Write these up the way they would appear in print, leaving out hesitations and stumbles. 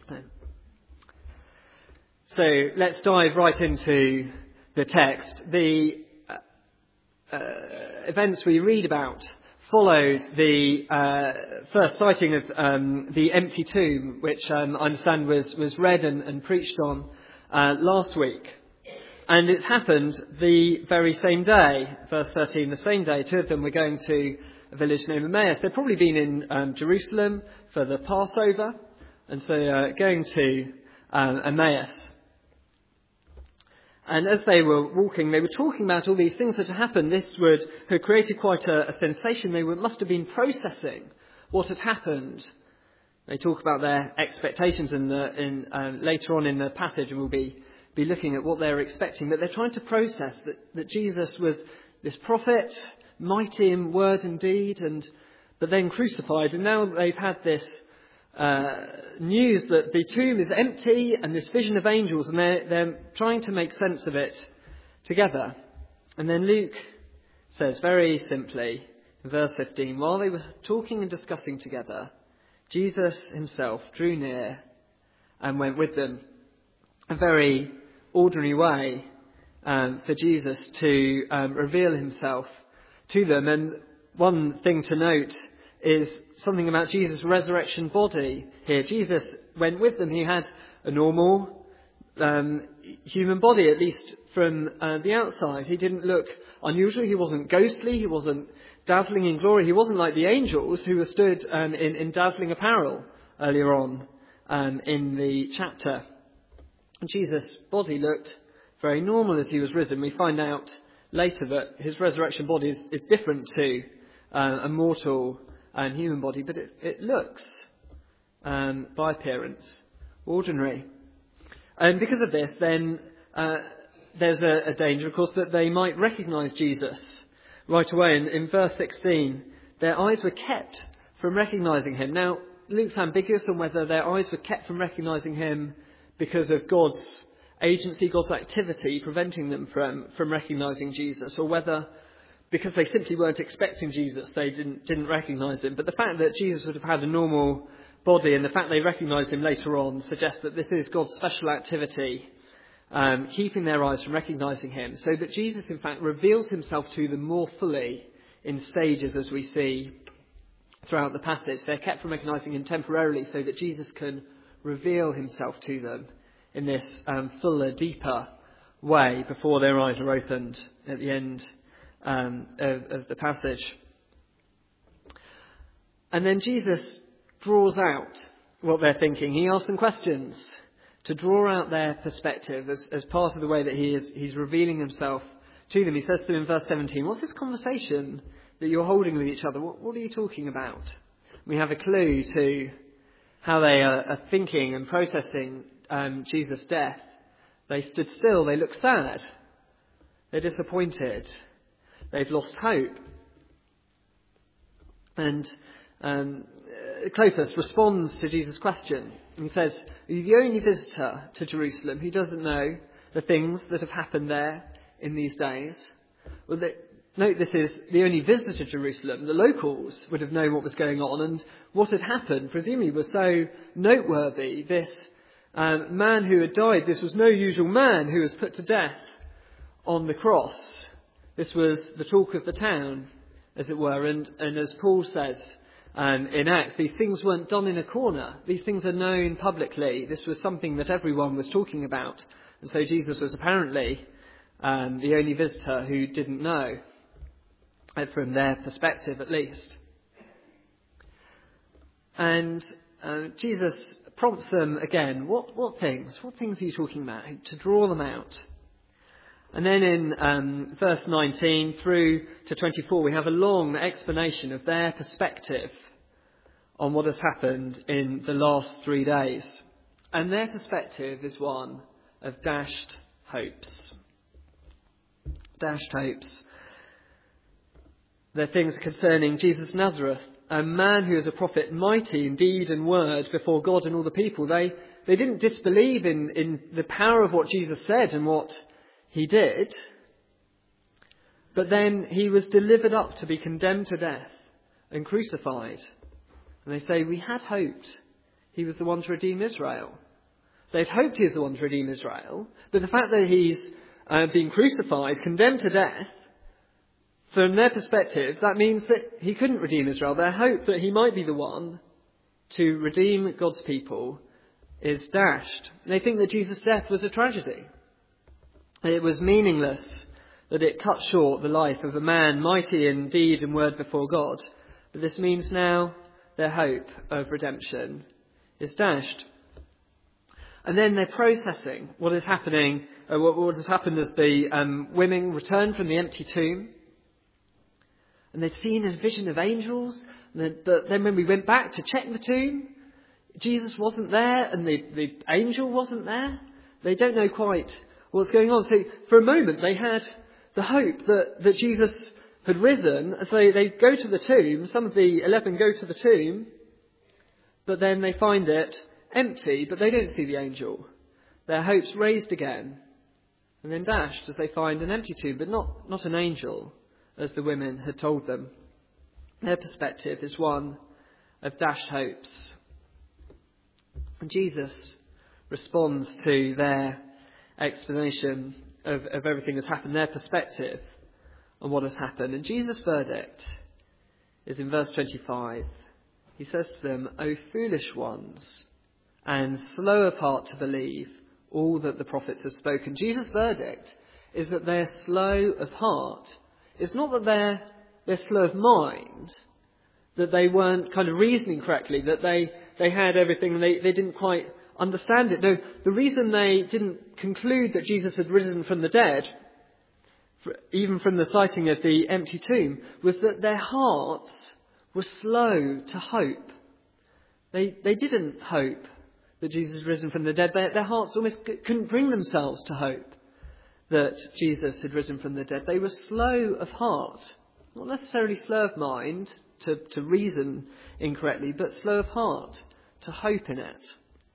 So let's dive right into the text. The events we read about followed the first sighting of the empty tomb, which I understand was read and preached on last week. And it happened the very same day, verse 13, the same day. Two of them were going to a village named Emmaus. They'd probably been in Jerusalem for the Passover, and so going to Emmaus. And as they were walking, they were talking about all these things that had happened. This had created quite a sensation. They must have been processing what had happened. They talk about their expectations later on in the passage, and we'll be looking at what they're expecting. But they're trying to process that Jesus was this prophet, mighty in word and deed, but then crucified. And now they've had this news that the tomb is empty and this vision of angels, and they're trying to make sense of it together. And then Luke says very simply in verse 15, while they were talking and discussing together, Jesus himself drew near and went with them. A very ordinary way for Jesus to reveal himself to them. And one thing to note is something about Jesus' resurrection body here. Jesus went with them. He had a normal human body, at least from the outside. He didn't look unusual. He wasn't ghostly. He wasn't dazzling in glory. He wasn't like the angels who were stood in dazzling apparel earlier on in the chapter. Jesus' body looked very normal as he was risen. We find out later that his resurrection body is different to a mortal and human body, but it looks, by appearance, ordinary. And because of this, then there's a danger, of course, that they might recognise Jesus right away. And in verse 16, their eyes were kept from recognising him. Now, Luke's ambiguous on whether their eyes were kept from recognising him because of God's agency, God's activity, preventing them from recognising Jesus, or whether because they simply weren't expecting Jesus, they didn't recognise him. But the fact that Jesus would have had a normal body, and the fact they recognised him later on, suggests that this is God's special activity, keeping their eyes from recognising him, so that Jesus, in fact, reveals himself to them more fully in stages, as we see throughout the passage. They're kept from recognising him temporarily, so that Jesus can reveal himself to them in this fuller, deeper way before their eyes are opened at the end of the passage. And then Jesus draws out what they're thinking. He asks them questions to draw out their perspective as part of the way that he's revealing himself to them. He says to them in verse 17, what's this conversation that you're holding with each other? What are you talking about? We have a clue to how they are thinking and processing Jesus' death. They stood still. They look sad. They're disappointed. They've lost hope. And Clopas responds to Jesus' question. And he says, are you the only visitor to Jerusalem who doesn't know the things that have happened there in these days? Well, note this is the only visitor to Jerusalem. The locals would have known what was going on, and what had happened presumably was so noteworthy. This man who had died, this was no usual man who was put to death on the cross. This was the talk of the town, as it were, and as Paul says in Acts, these things weren't done in a corner. These things are known publicly. This was something that everyone was talking about. And so Jesus was apparently the only visitor who didn't know, from their perspective at least. And Jesus prompts them again. What things? What things are you talking about? To draw them out. And then in verse 19 through to 24, we have a long explanation of their perspective on what has happened in the last 3 days. And their perspective is one of dashed hopes. Dashed hopes. They're things concerning Jesus of Nazareth, a man who is a prophet, mighty in deed and word before God and all the people. They didn't disbelieve in the power of what Jesus said and what he did, but then he was delivered up to be condemned to death and crucified. And they say, we had hoped he was the one to redeem Israel. They'd hoped he was the one to redeem Israel, but the fact that he's been crucified, condemned to death, from their perspective, that means that he couldn't redeem Israel. Their hope that he might be the one to redeem God's people is dashed. They think that Jesus' death was a tragedy. It was meaningless, that it cut short the life of a man mighty in deed and word before God. But this means now their hope of redemption is dashed. And then they're processing what is happening, what has happened as the women return from the empty tomb. And they'd seen a vision of angels, but then when we went back to check the tomb, Jesus wasn't there and the angel wasn't there. They don't know quite what's going on. So for a moment they had the hope that Jesus had risen. So they go to the tomb, some of the 11 go to the tomb, but then they find it empty, but they don't see the angel. Their hope's raised again and then dashed as they find an empty tomb, but not an angel, as the women had told them. Their perspective is one of dashed hopes. And Jesus responds to their explanation of everything that's happened, their perspective on what has happened. And Jesus' verdict is in verse 25. He says to them, "O foolish ones, and slow of heart to believe all that the prophets have spoken." Jesus' verdict is that they're slow of heart. It's not that they're slow of mind, that they weren't kind of reasoning correctly, that they had everything and they didn't quite understand it. No, the reason they didn't conclude that Jesus had risen from the dead, even from the sighting of the empty tomb, was that their hearts were slow to hope. They didn't hope that Jesus had risen from the dead. Their hearts almost couldn't bring themselves to hope that Jesus had risen from the dead. They were slow of heart, not necessarily slow of mind to reason incorrectly, but slow of heart to hope in it.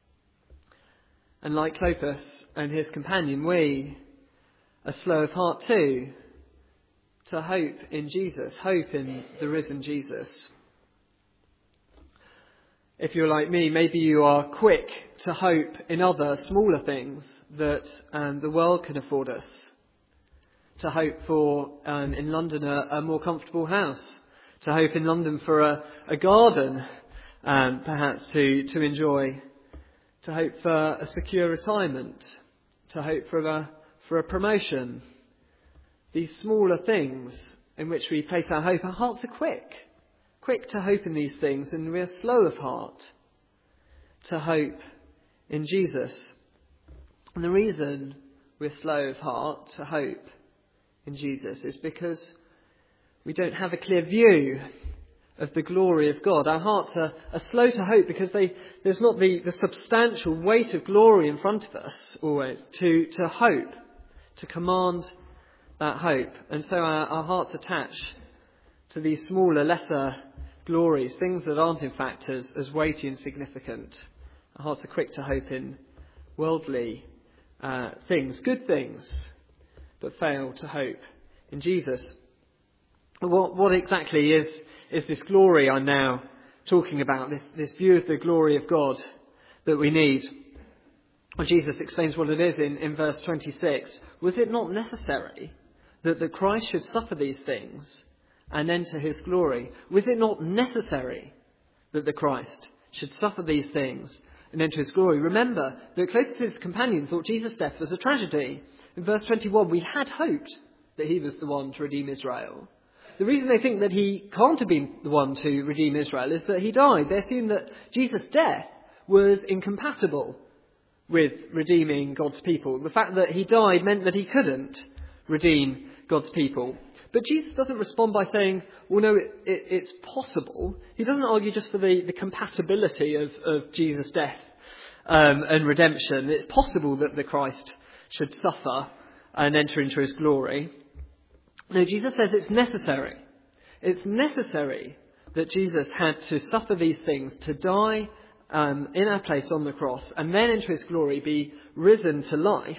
And like Clopas and his companion, we are slow of heart too, to hope in Jesus, hope in the risen Jesus. If you're like me, maybe you are quick to hope in other smaller things that the world can afford us. To hope for, in London, a more comfortable house. To hope in London for a garden, perhaps to enjoy. To hope for a secure retirement. To hope for a promotion. These smaller things in which we place our hope, our hearts are quick to hope in these things, and we are slow of heart to hope in Jesus. And the reason we're slow of heart to hope in Jesus is because we don't have a clear view of the glory of God. Our hearts are slow to hope because there's not the substantial weight of glory in front of us always to hope, to command that hope. And so our hearts attach to these smaller, lesser glories, things that aren't in fact as weighty and significant. Our hearts are quick to hope in worldly things, good things, but fail to hope in Jesus. What exactly is this glory I'm now talking about, this view of the glory of God that we need? Well, Jesus explains what it is in verse 26. Was it not necessary that the Christ should suffer these things and enter his glory? Was it not necessary that the Christ should suffer these things and enter his glory? Remember that Clopas' companion thought Jesus' death was a tragedy. In verse 21, we had hoped that he was the one to redeem Israel. The reason they think that he can't have been the one to redeem Israel is that he died. They assume that Jesus' death was incompatible with redeeming God's people. The fact that he died meant that he couldn't redeem God's people. But Jesus doesn't respond by saying, well, no, it's possible. He doesn't argue just for the compatibility of Jesus' death and redemption. It's possible that the Christ should suffer and enter into his glory. No, Jesus says it's necessary. It's necessary that Jesus had to suffer these things, to die in our place on the cross, and then enter his glory, be risen to life,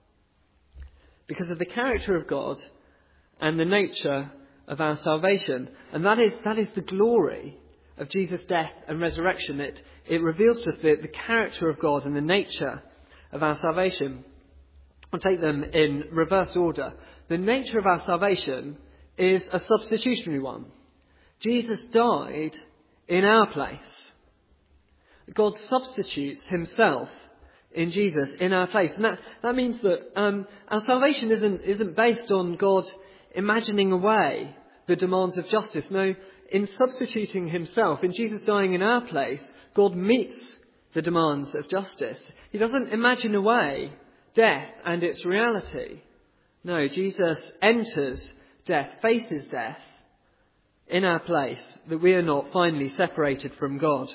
because of the character of God and the nature of our salvation. And that is the glory of Jesus' death and resurrection, it reveals to us the character of God and the nature of our salvation. I'll take them in reverse order. The nature of our salvation is a substitutionary one. Jesus died in our place. God substitutes himself in Jesus in our place. And that means that our salvation isn't based on God imagining away the demands of justice. No, in substituting himself, in Jesus dying in our place, God meets the demands of justice. He doesn't imagine away death and its reality. No, Jesus enters death, faces death in our place, that we are not finally separated from God.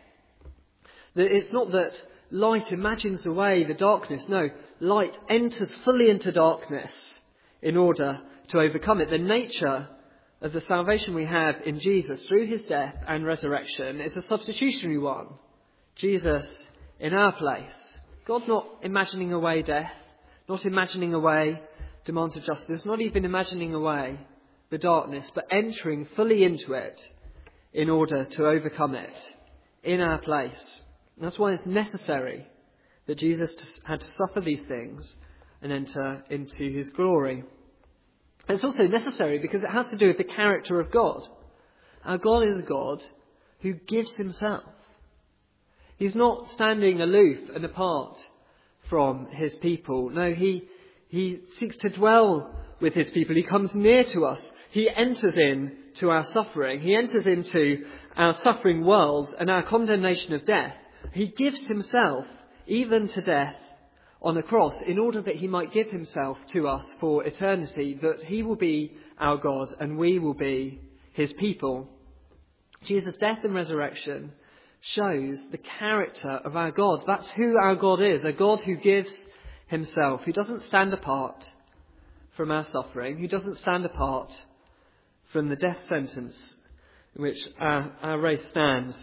That it's not that light imagines away the darkness. No, light enters fully into darkness in order to overcome it. The nature of the salvation we have in Jesus through his death and resurrection is a substitutionary one. Jesus in our place. God not imagining away death, not imagining away demands of justice, not even imagining away the darkness, but entering fully into it in order to overcome it in our place. And that's why it's necessary that Jesus had to suffer these things and enter into his glory. It's also necessary because it has to do with the character of God. Our God is a God who gives himself. He's not standing aloof and apart from his people. No, he seeks to dwell with his people. He comes near to us. He enters into our suffering. He enters into our suffering world and our condemnation of death. He gives himself even to death on a cross in order that he might give himself to us for eternity, that he will be our God and we will be his people. Jesus' death and resurrection shows the character of our God. That's who our God is, a God who gives himself, who doesn't stand apart from our suffering, who doesn't stand apart from the death sentence in which our race stands.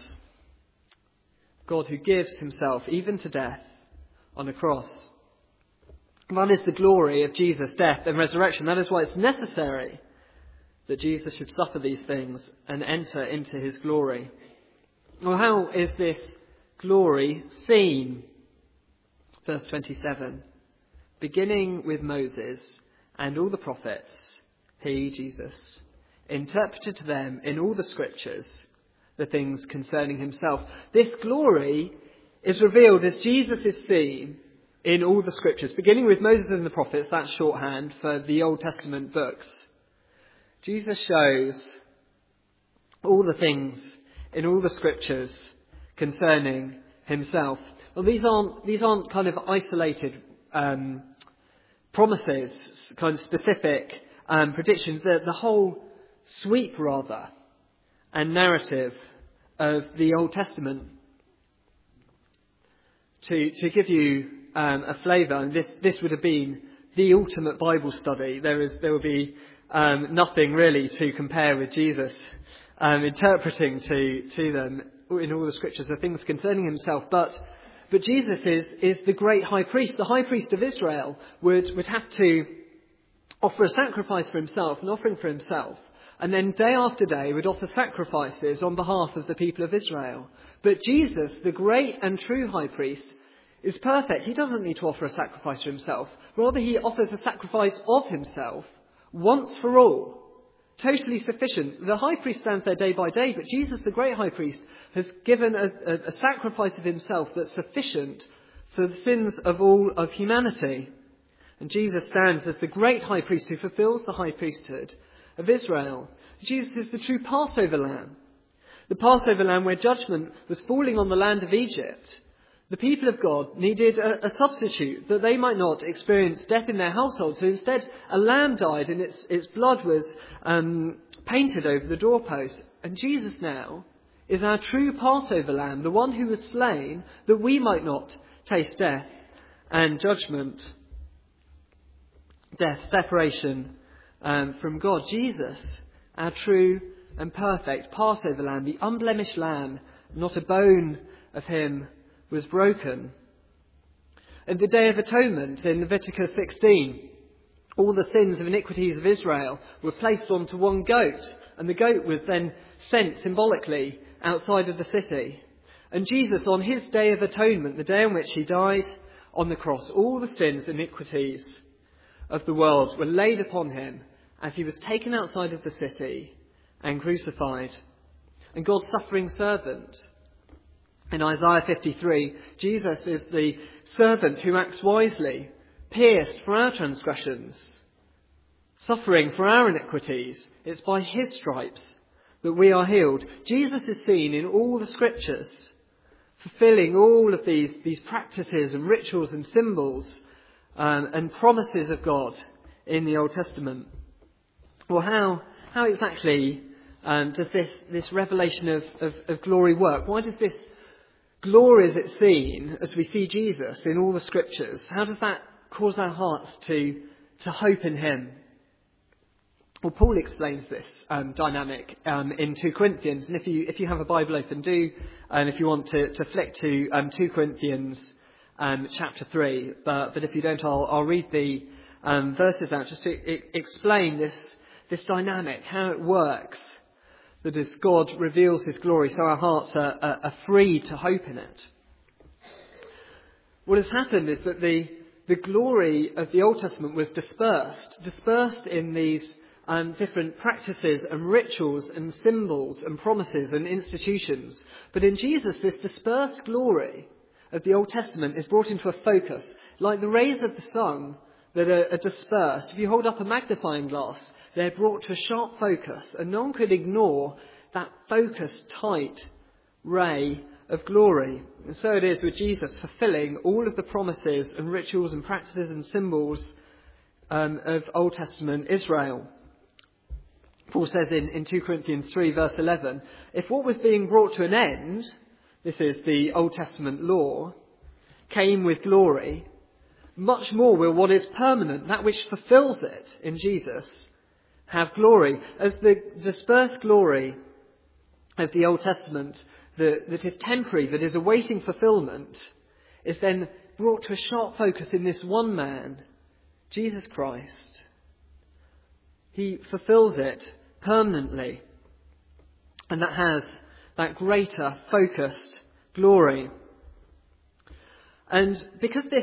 God who gives himself even to death on a cross. That is the glory of Jesus' death and resurrection. That is why it's necessary that Jesus should suffer these things and enter into his glory. Well, how is this glory seen? Verse 27. Beginning with Moses and all the prophets, he, Jesus, interpreted to them in all the scriptures the things concerning himself. This glory is revealed as Jesus is seen in all the scriptures, beginning with Moses and the prophets. That's shorthand for the Old Testament books. Jesus shows all the things in all the scriptures concerning himself. Well, these aren't kind of isolated promises, kind of specific predictions. The whole sweep, rather, and narrative of the Old Testament. To give you a flavour, and this would have been the ultimate Bible study. There will be nothing really to compare with Jesus interpreting to them in all the scriptures the things concerning himself. But Jesus is the great high priest. The high priest of Israel would have to offer a sacrifice for himself, an offering for himself, and then day after day would offer sacrifices on behalf of the people of Israel. But Jesus, the great and true high priest, is perfect. He doesn't need to offer a sacrifice for himself. Rather, he offers a sacrifice of himself once for all. Totally sufficient. The high priest stands there day by day, but Jesus, the great high priest, has given a sacrifice of himself that's sufficient for the sins of all of humanity. And Jesus stands as the great high priest who fulfills the high priesthood of Israel. Jesus is the true Passover lamb. The Passover lamb where judgment was falling on the land of Egypt. The people of God needed a substitute that they might not experience death in their household. So instead, a lamb died and its blood was painted over the doorpost. And Jesus now is our true Passover lamb, the one who was slain that we might not taste death and judgment, death, separation from God. Jesus, our true and perfect Passover lamb, the unblemished lamb, not a bone of him was broken. At the Day of Atonement in Leviticus 16, all the sins of iniquities of Israel were placed onto one goat, and the goat was then sent symbolically outside of the city. And Jesus, on his day of atonement, the day on which he died on the cross, all the sins and iniquities of the world were laid upon him as he was taken outside of the city and crucified. And God's suffering servant. In Isaiah 53, Jesus is the servant who acts wisely, pierced for our transgressions, suffering for our iniquities. It's by his stripes that we are healed. Jesus is seen in all the scriptures, fulfilling all of these practices and rituals and symbols and promises of God in the Old Testament. Well, how exactly does this revelation of glory work? Why does this glory, as it's seen, as we see Jesus in all the scriptures, how does that cause our hearts to hope in him? Well, Paul explains this dynamic in 2 Corinthians, and if you have a Bible open, do, and if you want to flick to 2 Corinthians chapter 3, but if you don't, I'll read the verses out just to explain this dynamic, how it works, that as God reveals his glory, so our hearts are free to hope in it. What has happened is that the glory of the Old Testament was dispersed in these different practices and rituals and symbols and promises and institutions. But in Jesus, this dispersed glory of the Old Testament is brought into a focus, like the rays of the sun that are dispersed. If you hold up a magnifying glass, they're brought to a sharp focus, and no one could ignore that focused, tight ray of glory. And so it is with Jesus fulfilling all of the promises and rituals and practices and symbols of Old Testament Israel. Paul says in 2 Corinthians 3 verse 11, if what was being brought to an end, this is the Old Testament law, came with glory, much more will what is permanent, that which fulfills it in Jesus, have glory. As the dispersed glory of the Old Testament that is temporary, that is awaiting fulfillment, is then brought to a sharp focus in this one man, Jesus Christ. He fulfills it permanently, and that has that greater focused glory. And because this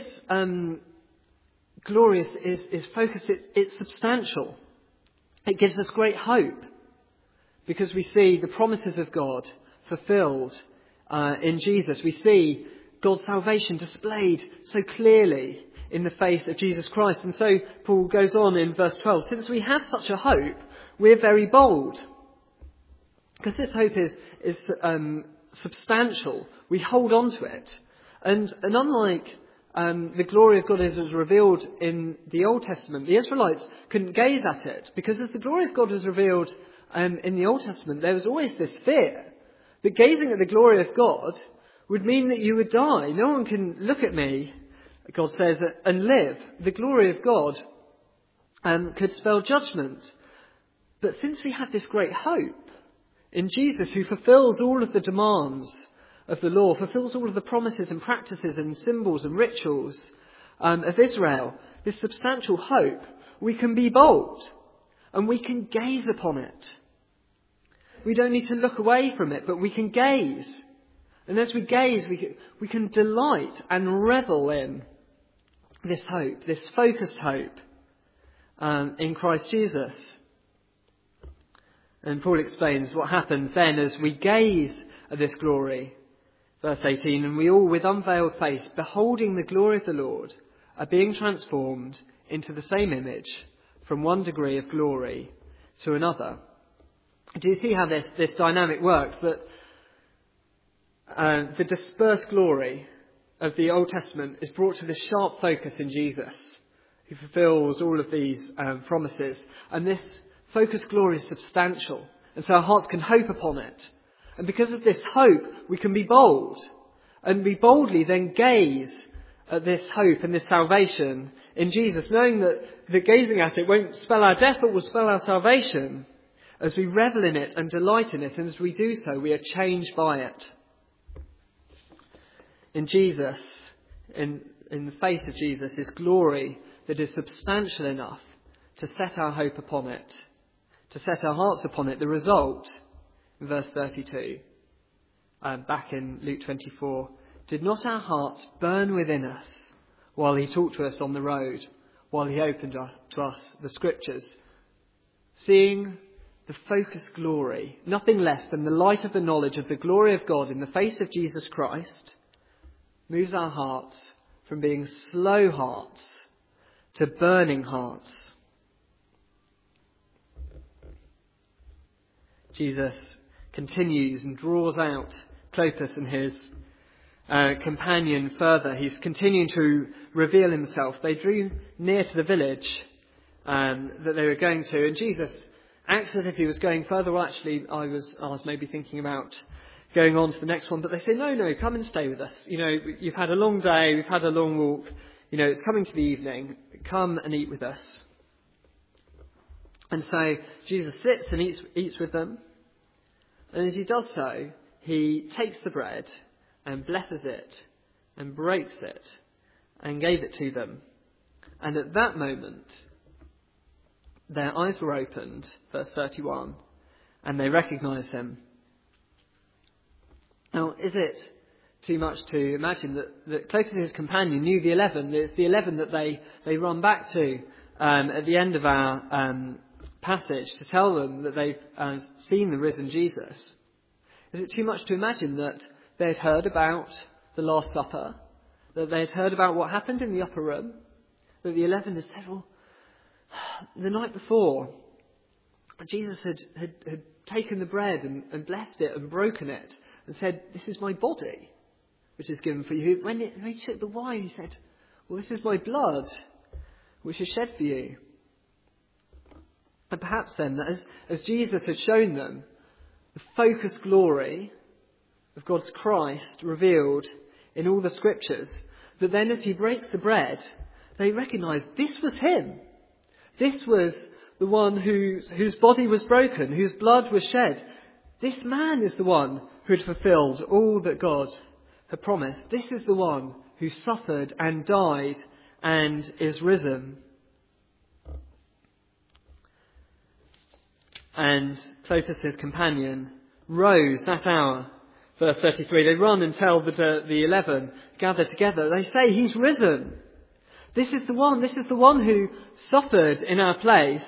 glory is focused, it's substantial. It gives us great hope because we see the promises of God fulfilled in Jesus. We see God's salvation displayed so clearly in the face of Jesus Christ. And so Paul goes on in verse 12, since we have such a hope, we're very bold. Because this hope is substantial, we hold on to it. And unlike the glory of God as it was revealed in the Old Testament, the Israelites couldn't gaze at it, because as the glory of God was revealed in the Old Testament, there was always this fear that gazing at the glory of God would mean that you would die. No one can look at me, God says, and live. The glory of God could spell judgment. But since we have this great hope in Jesus, who fulfills all of the demands of the law, fulfills all of the promises and practices and symbols and rituals of Israel, this substantial hope, we can be bold and we can gaze upon it. We don't need to look away from it, but we can gaze. And as we gaze, we can delight and revel in this hope, this focused hope in Christ Jesus. And Paul explains what happens then as we gaze at this glory. Verse 18, and we all with unveiled face, beholding the glory of the Lord, are being transformed into the same image from one degree of glory to another. Do you see how this dynamic works? That the dispersed glory of the Old Testament is brought to this sharp focus in Jesus, who fulfills all of these promises. And this focused glory is substantial, and so our hearts can hope upon it. And because of this hope, we can be bold, and we boldly then gaze at this hope and this salvation in Jesus, knowing that gazing at it won't spell our death, but will spell our salvation, as we revel in it and delight in it. And as we do so, we are changed by it. In Jesus, in the face of Jesus, is glory that is substantial enough to set our hope upon it, to set our hearts upon it. The result, in verse 32, back in Luke 24, did not our hearts burn within us while he talked to us on the road, while he opened to us the scriptures? Seeing the focused glory, nothing less than the light of the knowledge of the glory of God in the face of Jesus Christ, moves our hearts from being slow hearts to burning hearts. Jesus continues and draws out Clopas and his companion further. He's continuing to reveal himself. They drew near to the village that they were going to, and Jesus acts as if he was going further. Well, actually, I was maybe thinking about going on to the next one, but they say, no, come and stay with us. You've had a long day, we've had a long walk, it's coming to the evening, come and eat with us. And so Jesus sits and eats with them, and as he does so, he takes the bread and blesses it and breaks it and gave it to them. And at that moment, their eyes were opened, verse 31, and they recognised him. Now, is it too much to imagine that Clopas and his companion knew the 11? It's the 11 that they run back to at the end of our passage to tell them that they've seen the risen Jesus. Is it too much to imagine that they'd heard about the Last Supper, that they'd heard about what happened in the upper room, that the 11 had said, well, the night before, Jesus had taken the bread and blessed it and broken it and said, this is my body, which is given for you. When he took the wine, he said, well, this is my blood, which is shed for you. And perhaps then, as Jesus had shown them the focused glory of God's Christ revealed in all the scriptures, that then as he breaks the bread, they recognise this was him. This was the one whose body was broken, whose blood was shed. This man is the one who had fulfilled all that God had promised. This is the one who suffered and died and is risen. And Clopas, his companion, rose that hour. Verse 33, they run and tell the 11 gathered together. They say, he's risen. This is the one who suffered in our place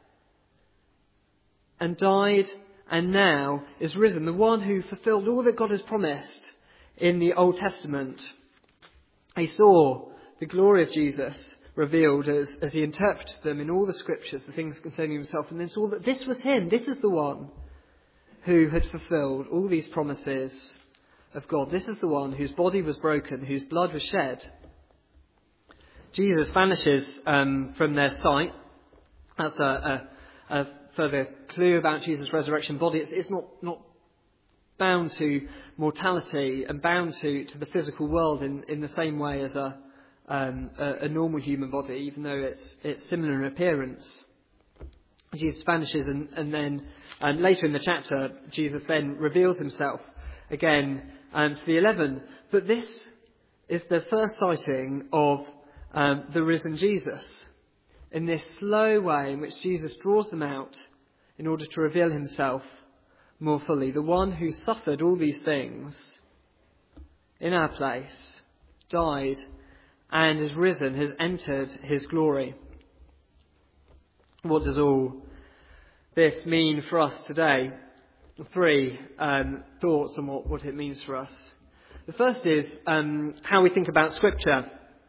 and died and now is risen. The one who fulfilled all that God has promised in the Old Testament. They saw the glory of Jesus revealed as he interpreted them in all the scriptures, the things concerning himself, and then saw that this was him. This is the one who had fulfilled all these promises of God. This is the one whose body was broken, whose blood was shed. Jesus vanishes from their sight. That's a further clue about Jesus' resurrection body. It's not bound to mortality and bound to the physical world in the same way as a normal human body, even though it's similar in appearance. Jesus vanishes and then later in the chapter, Jesus then reveals himself again to the 11. But this is the first sighting of the risen Jesus, in this slow way in which Jesus draws them out in order to reveal himself more fully. The one who suffered all these things in our place, died and is risen, has entered his glory. What does all this mean for us today? 3 thoughts on what it means for us. The first is how we think about Scripture.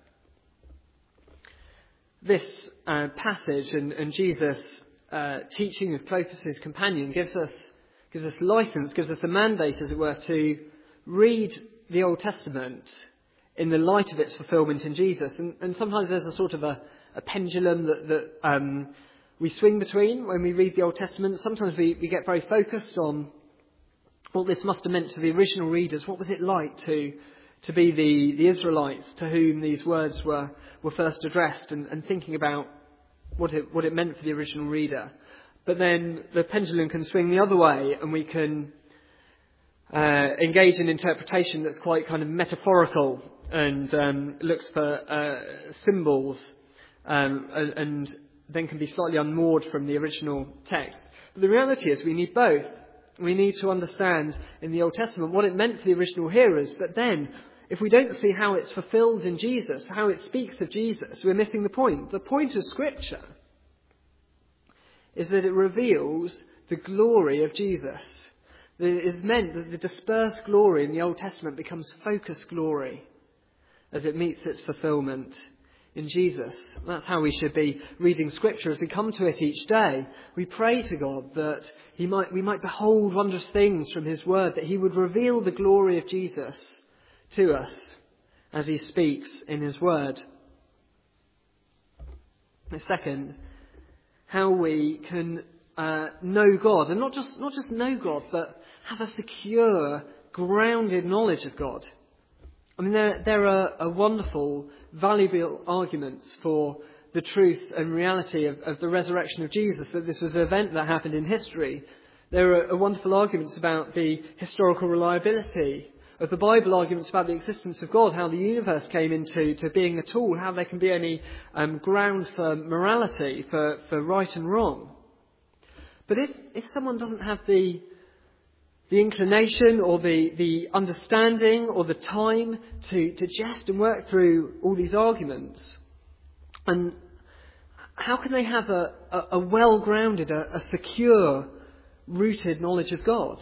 This passage and Jesus' teaching of Clopas' companion gives us license, gives us a mandate, as it were, to read the Old Testament in the light of its fulfilment in Jesus. And sometimes there's a sort of a pendulum that we swing between when we read the Old Testament. Sometimes we get very focused on what this must have meant to the original readers. What was it like to be the Israelites to whom these words were first addressed, and thinking about what it meant for the original reader. But then the pendulum can swing the other way, and we can engage in interpretation that's quite kind of metaphorical and looks for symbols and then can be slightly unmoored from the original text. But the reality is we need both. We need to understand in the Old Testament what it meant for the original hearers. But then, if we don't see how it's fulfilled in Jesus, how it speaks of Jesus, we're missing the point. The point of Scripture is that it reveals the glory of Jesus. It is meant that the dispersed glory in the Old Testament becomes focused glory as it meets its fulfillment in Jesus. That's how we should be reading Scripture as we come to it each day. We pray to God that we might behold wondrous things from his word, that he would reveal the glory of Jesus to us as he speaks in his word. And second, how we can know God, and not just know God, but have a secure, grounded knowledge of God. I mean, there are wonderful, valuable arguments for the truth and reality of the resurrection of Jesus, that this was an event that happened in history. There are wonderful arguments about the historical reliability of the Bible, arguments about the existence of God, how the universe came into being at all, how there can be any ground for morality, for right and wrong. But if someone doesn't have the inclination or the understanding or the time to digest and work through all these arguments, and how can they have a well-grounded, a secure, rooted knowledge of God?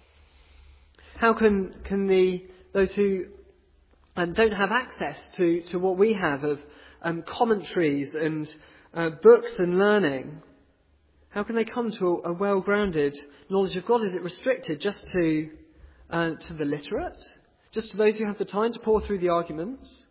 How can those who don't have access to what we have of commentaries and books and learning, how can they come to a well-grounded knowledge of God? Is it restricted just to the literate? Just to those who have the time to pore through the arguments?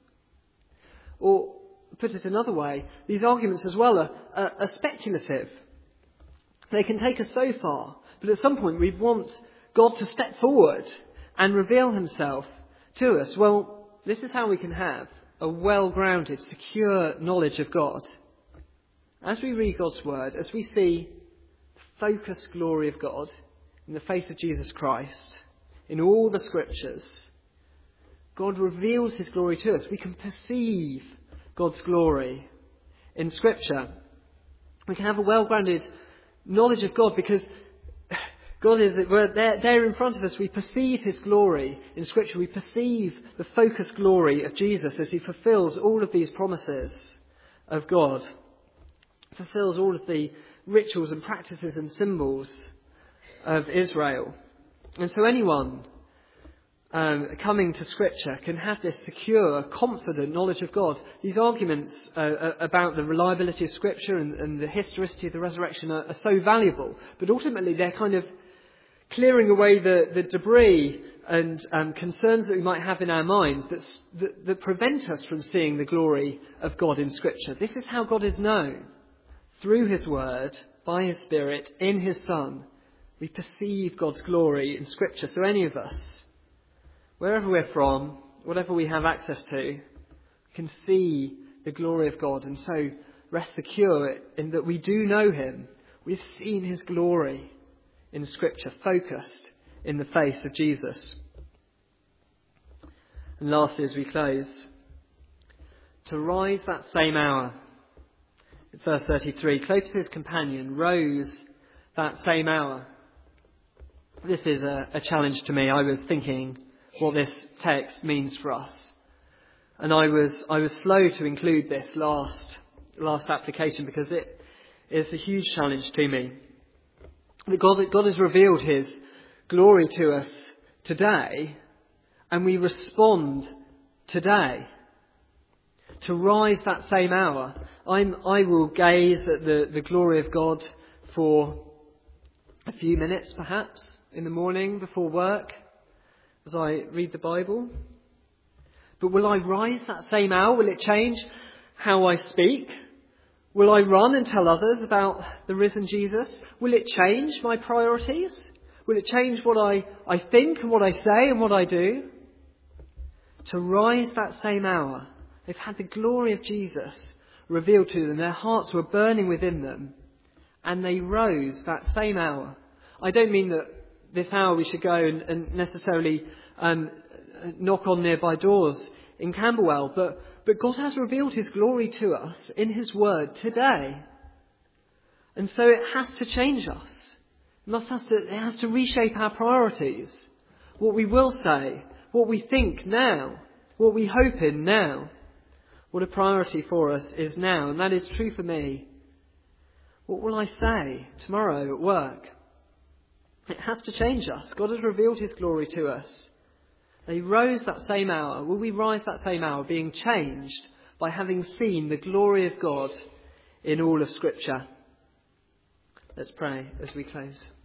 Or, put it another way, these arguments as well are speculative. They can take us so far, but at some point we want God to step forward and reveal himself to us. Well, this is how we can have a well-grounded, secure knowledge of God. As we read God's word, as we see the focused glory of God in the face of Jesus Christ, in all the scriptures, God reveals his glory to us. We can perceive God's glory in Scripture. We can have a well-grounded knowledge of God because God is there in front of us. We perceive his glory in Scripture. We perceive the focused glory of Jesus as he fulfills all of these promises of God. Fulfills all of the rituals and practices and symbols of Israel. And so anyone coming to Scripture can have this secure, confident knowledge of God. These arguments about the reliability of Scripture and the historicity of the resurrection are so valuable, but ultimately they're kind of clearing away the debris and concerns that we might have in our minds that prevent us from seeing the glory of God in Scripture. This is how God is known. Through his word, by his Spirit, in his Son, we perceive God's glory in Scripture. So any of us, wherever we're from, whatever we have access to, can see the glory of God and so rest secure in that we do know him. We've seen his glory in Scripture, focused in the face of Jesus. And lastly, as we close, to rise that same hour. In verse 33, Clopas' companion rose that same hour. This is a challenge to me. I was thinking what this text means for us. And I was slow to include this last application because it is a huge challenge to me. That God has revealed his glory to us today, and we respond today. To rise that same hour, I will gaze at the glory of God for a few minutes perhaps in the morning before work as I read the Bible. But will I rise that same hour? Will it change how I speak? Will I run and tell others about the risen Jesus? Will it change my priorities? Will it change what I think and what I say and what I do? To rise that same hour, they've had the glory of Jesus revealed to them. Their hearts were burning within them. And they rose that same hour. I don't mean that this hour we should go and necessarily knock on nearby doors in Camberwell. But God has revealed his glory to us in his word today. And so it has to change us. It has to reshape our priorities. What we will say, what we think now, what we hope in now. What a priority for us is now, and that is true for me. What will I say tomorrow at work? It has to change us. God has revealed his glory to us. They rose that same hour. Will we rise that same hour being changed by having seen the glory of God in all of Scripture? Let's pray as we close.